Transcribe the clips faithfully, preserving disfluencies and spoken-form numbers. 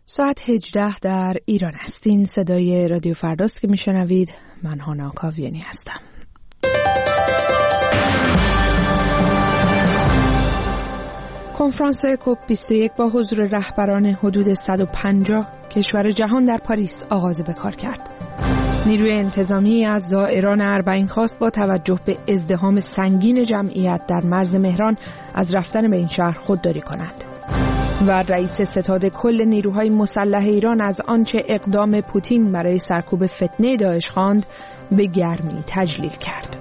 ساعت هجده در ایران است. این صدای رادیو فرداست که میشنوید. من هانا کاویانی هستم. کنفرانس کوپ بیست و یک با حضور رهبران حدود صد و پنجاه کشور جهان در پاریس آغاز به کار کرد. نیروی انتظامی از زائران اربعین خواست با توجه به ازدحام سنگین جمعیت در مرز مهران از رفتن به این شهر خودداری کنند. و رئیس ستاد کل نیروهای مسلح ایران از آنچه اقدام پوتین برای سرکوب فتنه داعش خواند به گرمی تجلیل کرد.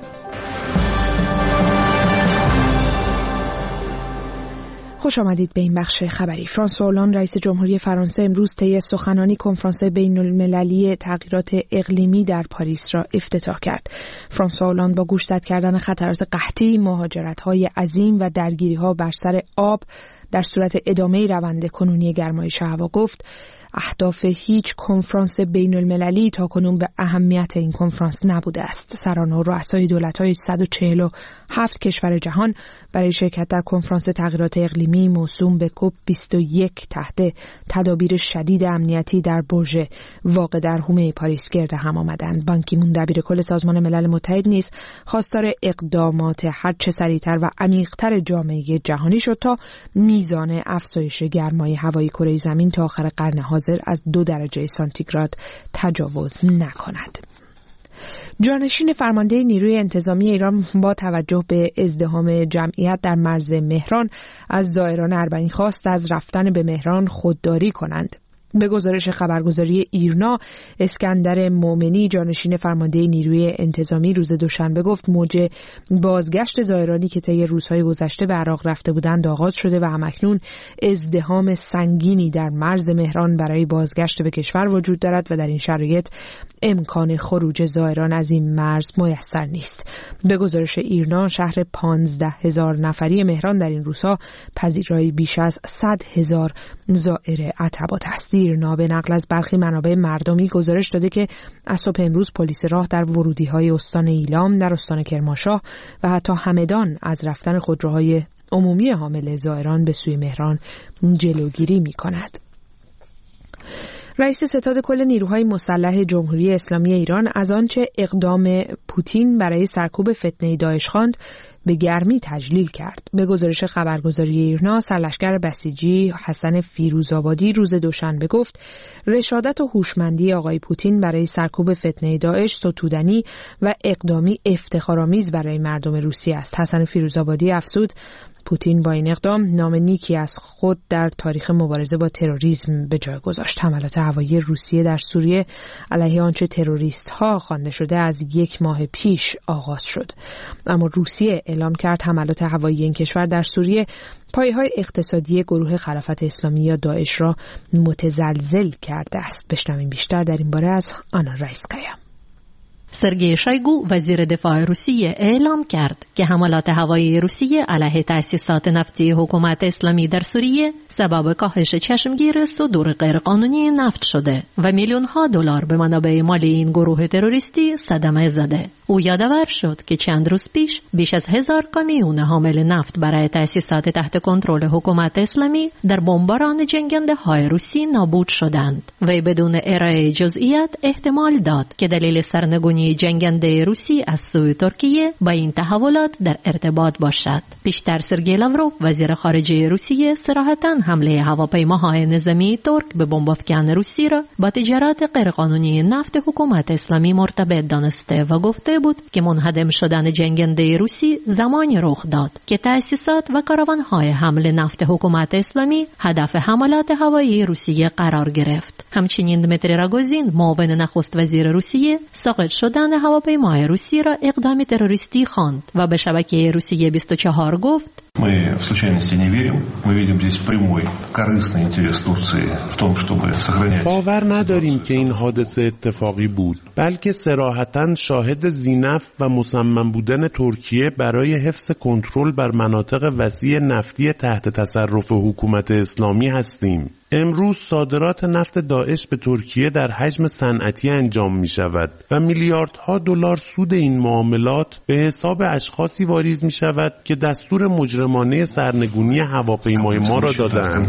خوش آمدید به این بخش خبری. فرانسوا هولند رئیس جمهوری فرانسه امروز طی سخنرانی کنفرانس بین المللی تغییرات اقلیمی در پاریس را افتتاح کرد. فرانسوا هولند با گوشزد کردن خطرات قحطی، مهاجرت‌های عظیم و درگیری‌ها بر سر آب در صورت ادامه روند کنونی گرمایش هوا گفت اهداف هیچ کنفرانس بین المللی تا کنون به اهمیت این کنفرانس نبوده است. سران و رؤسای دولت‌های صد و چهل و هفت کشور جهان برای شرکت در کنفرانس تغییرات اقلیمی موسوم به کوپ بیست و یک تحت تدابیر شدید امنیتی در برج واقع در حومه پاریس گرد هم آمدند. بان کی مون دبیرکل سازمان ملل متحد نیز خواستار اقدامات هرچه سریعتر و عمیق‌تر جامعه جهانی شد تا میزان افزایش گرمای هوای کره زمین تا آخر قرن حاضر از دو درجه سانتیگراد تجاوز نکند. جانشین فرمانده نیروی انتظامی ایران با توجه به ازدحام جمعیت در مرز مهران از زائران اربعین خواست از رفتن به مهران خودداری کنند. به گزارش خبرگزاری ایرنا، اسکندر مومنی جانشین فرمانده نیروی انتظامی روز دوشنبه گفت موج بازگشت زائرانی که طی روزهای گذشته به عراق رفته بودند آغاز شده و همکنون ازدحام سنگینی در مرز مهران برای بازگشت به کشور وجود دارد و در این شرایط امکان خروج زائران از این مرز میسر نیست. به گزارش ایرنا، شهر پانزده هزار نفری مهران در این روزها پذیرای بیش از صد هزار زائر عتبات است. ایرنا به نقل از برخی منابع مردمی گزارش داده که از صبح امروز پلیس راه در ورودی‌های استان ایلام، در استان کرمانشاه و حتی همدان از رفتن خودروهای عمومی حامل زائران به سوی مهران جلوگیری می‌کند. رئیس ستاد کل نیروهای مسلح جمهوری اسلامی ایران از آنچه اقدام پوتین برای سرکوب فتنه داعش خواند به گرمی تجلیل کرد. به گزارش خبرگزاری ایرنا، سرلشکر بسیجی حسن فیروزآبادی روز دوشنبه گفت رشادت و هوشمندی آقای پوتین برای سرکوب فتنه داعش ستودنی و اقدامی افتخارآمیز برای مردم روسیه است. حسن فیروزآبادی افزود پوتین با این اقدام نام نیکی از خود در تاریخ مبارزه با تروریسم به جای گذاشت. حملات هوایی روسیه در سوریه علیه آنچه تروریست ها خوانده شده از یک ماه پیش آغاز شد، اما روسیه اعلام کرد حملات هوایی این کشور در سوریه پایه‌های اقتصادی گروه خلافت اسلامی یا داعش را متزلزل کرده است. بشنویم بیشتر در این باره از آنا رایسکایا. سرگئی شویگو وزیر دفاع روسیه اعلام کرد که حملات هوایی روسیه علیه تأسیسات نفتی حکومت اسلامی در سوریه سبب کاهش چشمگیر صدور غیرقانونی نفت شده و میلیون ها دلار به منابع مالی این گروه تروریستی صدمه زده. او یادآور شد که چند روز پیش بیش از هزار کامیون حامل نفت برای تأسیسات تحت کنترل حکومت اسلامی در بمباران جنگنده های روسی نابود شدند و بدون ارائه جزئیات احتمال داد که دلیل سرنگونی جنگنده روسی از سوی ترکیه با این تحولات در ارتباط باشد. پیشتر سرگئی لاوروف وزیر خارجه روسیه صراحتاً حمله هواپیماهای نظامی ترک به بمب‌افکن روسی را با تجارت غیرقانونی نفت حکومت اسلامی مرتبط دانسته و گفته بود که منهدم شدن جنگنده روسی زمانی رخ داد که تأسیسات و کاروان‌های حمل نفت حکومت اسلامی هدف حملات هوایی روسیه قرار گرفت. همچنین دمیتری راگوزین معاون نخست وزیر روسیه ساقط شدن هواپیمای روسی را اقدام تروریستی خواند و به شبکه روسیه بیست و چهار گفت Мы в случайности не верим. Мы видим здесь прямой корыстный интерес Турции в том, чтобы сохранять. باور نداریم که این حادثه اتفاقی بود، بلکه صراحتاً شاهد ذی‌نفع و مصمم بودن ترکیه برای حفظ کنترل بر مناطق وسیع نفتی تحت تصرف حکومت اسلامی هستیم. امروز صادرات نفت داعش به ترکیه در حجم صنعتی انجام می شود و میلیاردها دلار سود این معاملات به حساب اشخاصی واریز می شود که دستور مجرمانه سرنگونی هواپیمای ما را دادند.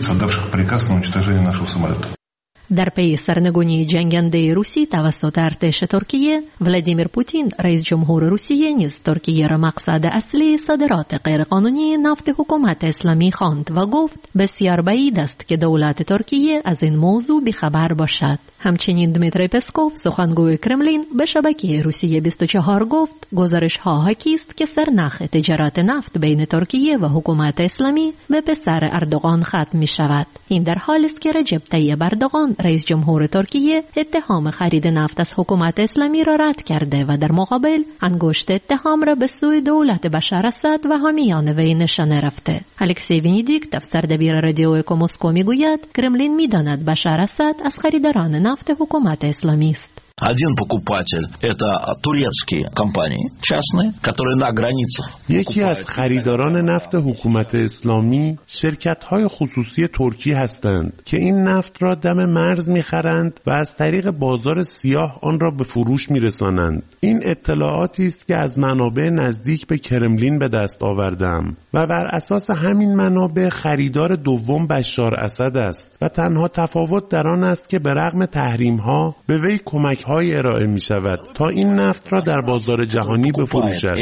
در پی سرنگونی جنگنده روسی توسط ارتش ترکیه، ولادیمیر پوتین رئیس جمهور روسیه نیز ترکیه را مقصد اصلی صادرات غیرقانونی نفت حکومت اسلامی خواند و گفت بسیار بعید است که دولت ترکیه از این موضوع بیخبر باشد. همچنین دمیتری پسکوف سخنگوی کرملین به شبکه روسیه بیست و چهار گفت گزارش ها حاکی است که سرنخ تجارت نفت بین ترکیه و حکومت اسلامی به پسر اردوغان ختم می شود. این در حالی است که رجب طیب اردوغان رئیس جمهور ترکیه اتهام خرید نفت از حکومت اسلامی را رد کرده و در مقابل انگشت اتهام را به سوی دولت بشار اسد و حامیان وی نشانه رفته. الکسی ونیدیکتوف سردبیر رادیو اکو مسکو میگوید کرملین میداند بشار اسد از خریداران نفت حکومت اسلامی است. Один покупатель – это турецкие компании частные, которые на границах. یکی از خریداران نفت حکومت اسلامی شرکت‌های خصوصی ترکی هستند که این نفت را دم مرز می‌خرند و از طریق بازار سیاه آن را به فروش می‌رسانند. این اطلاعاتی است که از منابع نزدیک به کرملین به دست آوردم و بر اساس همین منابع خریدار دوم بشار اسد است و تنها تفاوت در آن است که به رغم تحریم‌ها به وی کمک های ارائه می شود تا این نفت را در بازار جهانی بفروشد.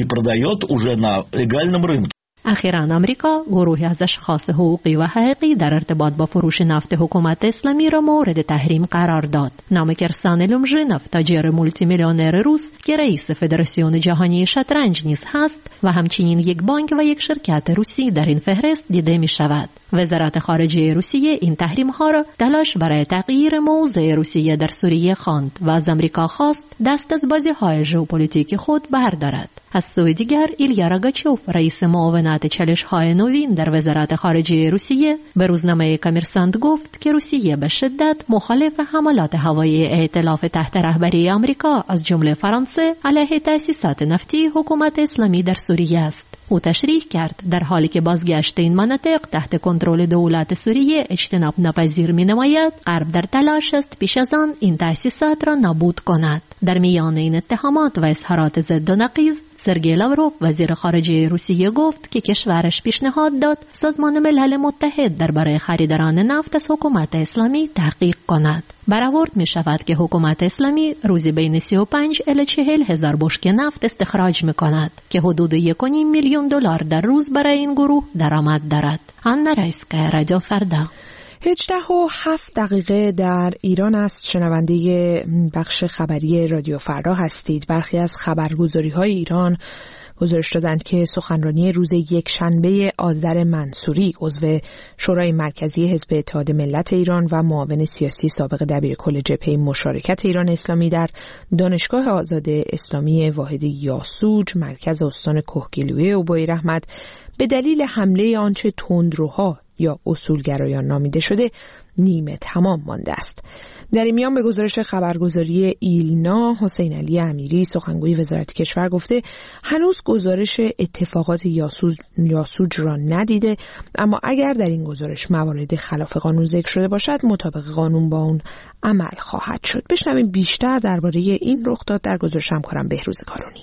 اخیراً آمریکا گروهی از اشخاص حقوقی و حقیقی در ارتباط با فروش نفت حکومت اسلامی را مورد تحریم قرار داد. نام کرسان لومژینوف، تاجر مولتی میلیونر روس که رئیس فدراسیون جهانی شطرنج نیز هست و همچنین یک بانک و یک شرکت روسی در این فهرست دیده می شود. وزارت خارجه روسیه این تحریم ها را تلاش برای تغییر موضع روسیه در سوریه خواند و از آمریکا خواست دست از بازی های ژئوپلیتیک خود بردارد. از سوی دیگر ایلیا راگاچوف، رئیس معاونت چالش های نوین در وزارت خارجه روسیه، به روزنامه کامرسانت گفت که روسیه به شدت مخالف حملات هوایی ائتلاف تحت رهبری آمریکا از جمله فرانسه علیه تأسیسات نفتی حکومت اسلامی در سوریه است. او تشریح کرد در حالی که بازگشت این مناطق تحت کنترل دولت سوریه اجتناب ناپذیر می‌نماید، غرب در تلاش است پیش از آن این تأسیسات را نابود کند. در میان این اتهامات و اظهارات ضد و نقیض، سرگئی لاوروف وزیر خارجه روسیه گفت که کشورش پیشنهاد داد سازمان ملل متحد درباره خریداران نفت از حکومت اسلامی تحقیق کند. برآورد می شود که حکومت اسلامی روزی بین سی و پنج الی چهل هزار بشکه نفت استخراج می کند که حدود یک و نیم میلیون دلار در روز برای این گروه درآمد دارد. آنا رایسکا، رادیو فردا. هجده و هفت دقیقه در ایران است. شنونده بخش خبری رادیو فردا هستید. برخی از خبرگزاری‌های ایران گزارش دادند که سخنرانی روز یک شنبه آذر منصوری، عضو شورای مرکزی حزب اتحاد ملت ایران و معاون سیاسی سابق دبیرکل جبهه مشارکت ایران اسلامی در دانشگاه آزاد اسلامی واحد یاسوج، مرکز استان کهگیلویه اوبایرحمت، به دلیل حمله آنچه تندروها یا اصولگرایان نامیده شده نیمه تمام مانده است. در این میان به گزارش خبرگزاری ایلنا، حسین علی امیری سخنگوی وزارت کشور گفته هنوز گزارش اتفاقات یاسوج, یاسوج را ندیده، اما اگر در این گزارش موارد خلاف قانون ذکر شده باشد مطابق قانون با اون عمل خواهد شد. بشنویم بیشتر درباره این رخداد در گزارش همکارم بهروز کارونی.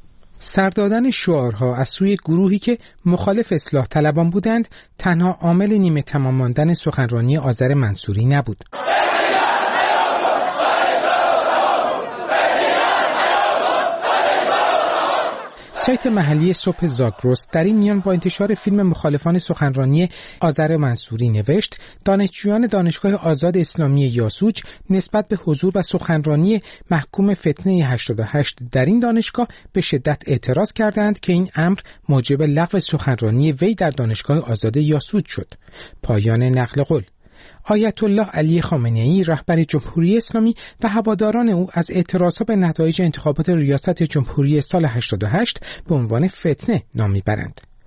سردادن شعارها از سوی گروهی که مخالف اصلاح طلبان بودند تنها عامل نیمه تمام ماندن سخنرانی آذر منصوری نبود. سایت محلی صبح زاگرس در این میان با انتشار فیلم مخالفان سخنرانی آذر منصوری نوشت دانشجویان دانشگاه آزاد اسلامی یاسوج نسبت به حضور و سخنرانی محکوم فتنه هشتاد و هشت در این دانشگاه به شدت اعتراض کردند که این امر موجب لغو سخنرانی وی در دانشگاه آزاد یاسوج شد. پایان نقل قول. آیت الله علی خامنه‌ای رهبر جمهوری اسلامی و هواداران او از اعتراضها به نتایج انتخابات ریاست جمهوری سال هشتاد و هشت به عنوان فتنه نام می‌برند.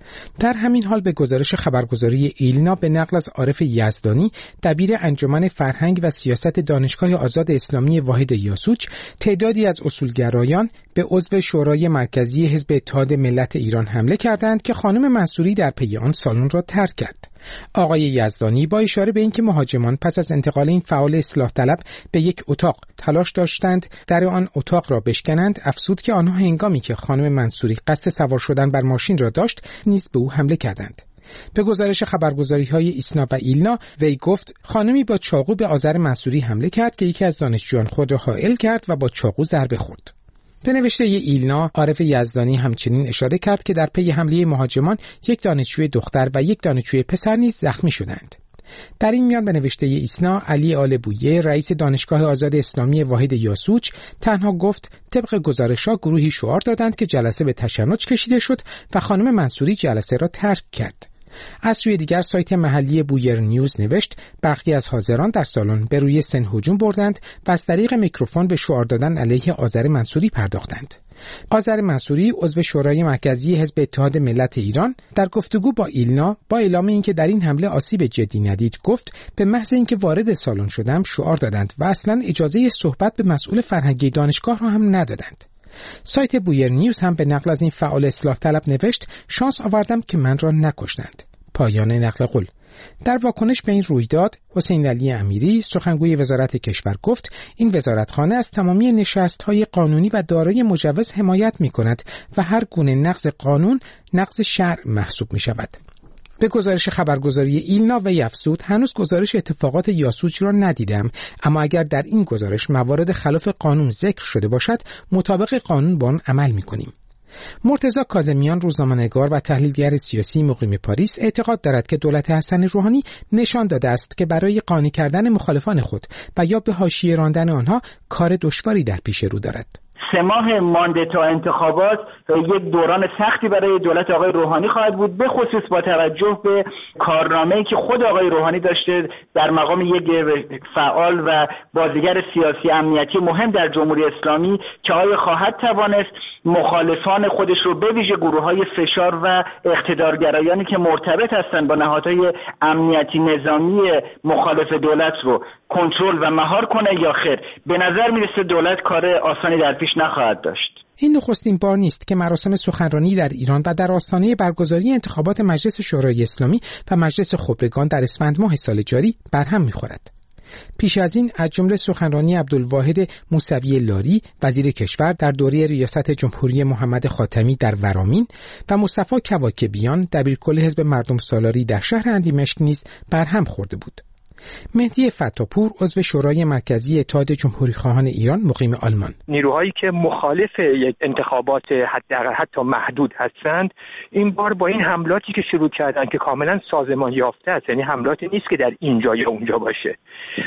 در همین حال به گزارش خبرگزاری ایلنا به نقل از عارف یزدانی دبیر انجمن فرهنگ و سیاست دانشگاه آزاد اسلامی واحد یاسوج، تعدادی از اصولگرایان به عضو شورای مرکزی حزب اتحاد ملت ایران حمله کردند که خانم منصوری در پی آن سالن را ترک کرد. آقای یزدانی با اشاره به اینکه مهاجمان پس از انتقال این فعال اصلاح طلب به یک اتاق تلاش داشتند در آن اتاق را بشکنند، افزود که آنها هنگامی که خانم منصوری قصد سوار شدن بر ماشین را داشت نیز به او حمله کردند. به گزارش خبرگزاری‌های ایسنا و ایلنا، وی گفت خانمی با چاقو به آذر منصوری حمله کرد که یکی از دانشجویان خود را حائل کرد و با چاقو ضربه خورد. به نوشته ایلنا، عارف یزدانی همچنین اشاره کرد که در پی حمله مهاجمان یک دانشجوی دختر و یک دانشجوی پسر نیز زخمی شدند. در این میان به نوشته ایسنا، علی آل بویه، رئیس دانشگاه آزاد اسلامی واحد یاسوج، تنها گفت طبق گزارش‌ها گروهی شعار دادند که جلسه به تشنج کشیده شد و خانم منصوری جلسه را ترک کرد. از سوی دیگر سایت محلی بویر نیوز نوشت برخی از حاضران در سالن به روی سن هجوم بردند و از طریق میکروفون به شعار دادن علیه آذر منصوری پرداختند. آذر منصوری عضو شورای مرکزی حزب اتحاد ملت ایران در گفتگو با ایلنا با اعلام اینکه در این حمله آسیب جدی ندید گفت به محض اینکه وارد سالن شدم شعار دادند و اصلا اجازه صحبت به مسئول فرهنگی دانشگاه را هم ندادند. سایت بویر نیوز هم به نقل از این فعال اصلاح طلب نوشت شانس آوردم که من را نکشتند. پایان نقل قول. در واکنش به این رویداد، حسین علی امیری، سخنگوی وزارت کشور گفت این وزارتخانه از تمامی نشست‌های قانونی و دارای مجوز حمایت می‌کند و هر گونه نقض قانون نقض شرع محسوب می‌شود. به گزارش خبرگزاری ایلنا و افزود هنوز گزارش اتفاقات یاسوج را ندیدم، اما اگر در این گزارش موارد خلاف قانون ذکر شده باشد مطابق قانون با آن عمل می‌کنیم. مرتضی کاظمیان، روزنامه‌نگار و تحلیلگر سیاسی مقیم پاریس، اعتقاد دارد که دولت حسن روحانی نشان داده است که برای قانع کردن مخالفان خود و یا به حاشیه راندن آنها کار دشواری در پیش رو دارد. سه ماه مانده تا انتخابات یک دوران سختی برای دولت آقای روحانی خواهد بود، به خصوص با توجه به کارنامه‌ای که خود آقای روحانی داشته در مقام یک فعال و بازیگر سیاسی امنیتی مهم در جمهوری اسلامی که آیا خواهد توانست مخالفان خودش رو به ویژه گروه‌های فشار و اقتدارگرایانی که مرتبط هستند با نهادهای امنیتی نظامی مخالف دولت رو کنترل و مهار کنه یا خیر. به نظر میرسه دولت کار آسانی در پیش نخواهد داشت. این نخستین بار نیست که مراسم سخنرانی در ایران و در آستانه برگزاری انتخابات مجلس شورای اسلامی و مجلس خبرگان در اسفند ماه سال جاری برهم می‌خورد. پیش از این از جمله سخنرانی عبدالواحد موسوی لاری وزیر کشور در دوره ریاست جمهوری محمد خاتمی در ورامین و مصطفی کواکبیان دبیرکل حزب مردم سالاری در شهر اندیمشک نیز برهم خورده بود. مهدی فتاپور عضو شورای مرکزی اتحاد جمهوری‌خواهان ایران مقیم آلمان: نیروهایی که مخالف یک انتخابات حداقل حتی محدود هستند این بار با این حملاتی که شروع کردن که کاملا سازمان یافته است، یعنی حملاتی نیست که در اینجا یا اونجا باشه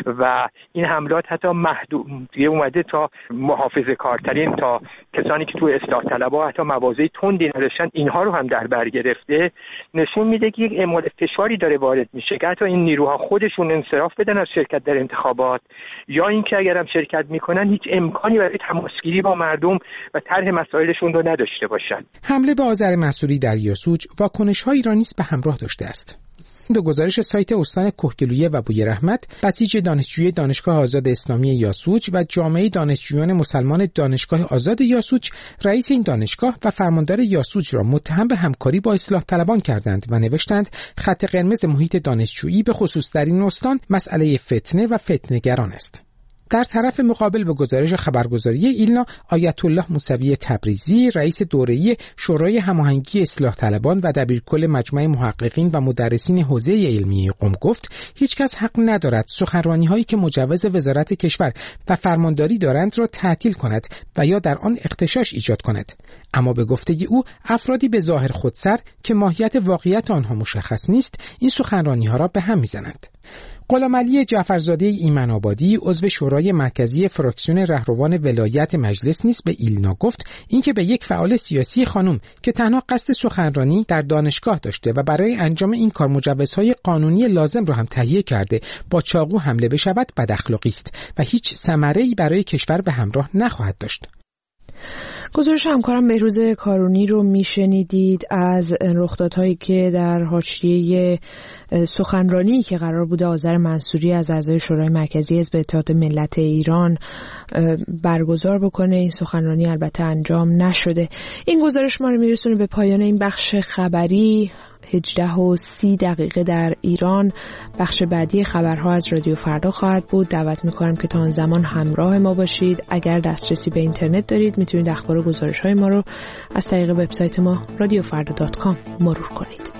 و این حملات حتی محدود دیگه اومده تا محافظه کارترین، تا کسانی که تو اصلاح طلبها حتی مواضع تندی نداشتن اینها رو هم در بر گرفته، نشون میده که یک اعمال فشاری داره وارد میشه که حتی این نیروها خودشون انصراف بدن از شرکت در انتخابات یا اینکه اگر هم شرکت میکنن هیچ امکانی برای تماسگیری با مردم و طرح مسائلشون رو نداشته باشن. حمله به آذر منصوری در یاسوج واکنش‌هایی را نیز به همراه داشته است. به گزارش سایت استان کهگلویه و بویر احمد، بسیج دانشجوی دانشگاه آزاد اسلامی یاسوج و جامعه دانشجویان مسلمان دانشگاه آزاد یاسوج رئیس این دانشگاه و فرماندار یاسوج را متهم به همکاری با اصلاح طلبان کردند و نوشتند خط قرمز محیط دانشجویی به خصوص در این استان مسئله فتنه و فتنه‌گران است. در طرف مقابل به گزارش خبرگزاری ایلنا، آیت الله موسوی تبریزی رئیس دوره‌ای شورای هماهنگی اصلاح طلبان و دبیرکل مجمع محققین و مدرسین حوزه علمی قم گفت هیچکس حق ندارد سخنرانی‌هایی که مجوز وزارت کشور و فرمانداری دارند را تعطیل کند و یا در آن اغتشاش ایجاد کند. اما به گفته او افرادی به ظاهر خودسر که ماهیت واقعیت آنها مشخص نیست این سخنرانی‌ها را به هم می‌زنند. غلامعلی جعفرزاده ایمن آبادی عضو شورای مرکزی فراکسیون رهروان ولایت مجلس نیز به ایلنا گفت اینکه به یک فعال سیاسی خانم که تنها قصد سخنرانی در دانشگاه داشته و برای انجام این کار مجوزهای قانونی لازم را هم تهیه کرده با چاقو حمله بشود بد اخلاقی است و هیچ ثمره‌ای برای کشور به همراه نخواهد داشت. گزارش همکارم بهروز کارونی رو میشنیدید از رخدادهایی که در حاشیه سخنرانی که قرار بوده آذر منصوری از اعضای شورای مرکزی حزب اتحاد ملت ایران برگزار بکنه. این سخنرانی البته انجام نشده. این گزارش ما رو میرسونه به پایان این بخش خبری. هجده و سی دقیقه در ایران. بخش بعدی خبرها از رادیو فردا خواهد بود. دعوت میکنم که تا آن زمان همراه ما باشید. اگر دسترسی به اینترنت دارید میتونید اخبار و گزارش های ما رو از طریق وبسایت ما رادیو فردا دات کام مرور کنید.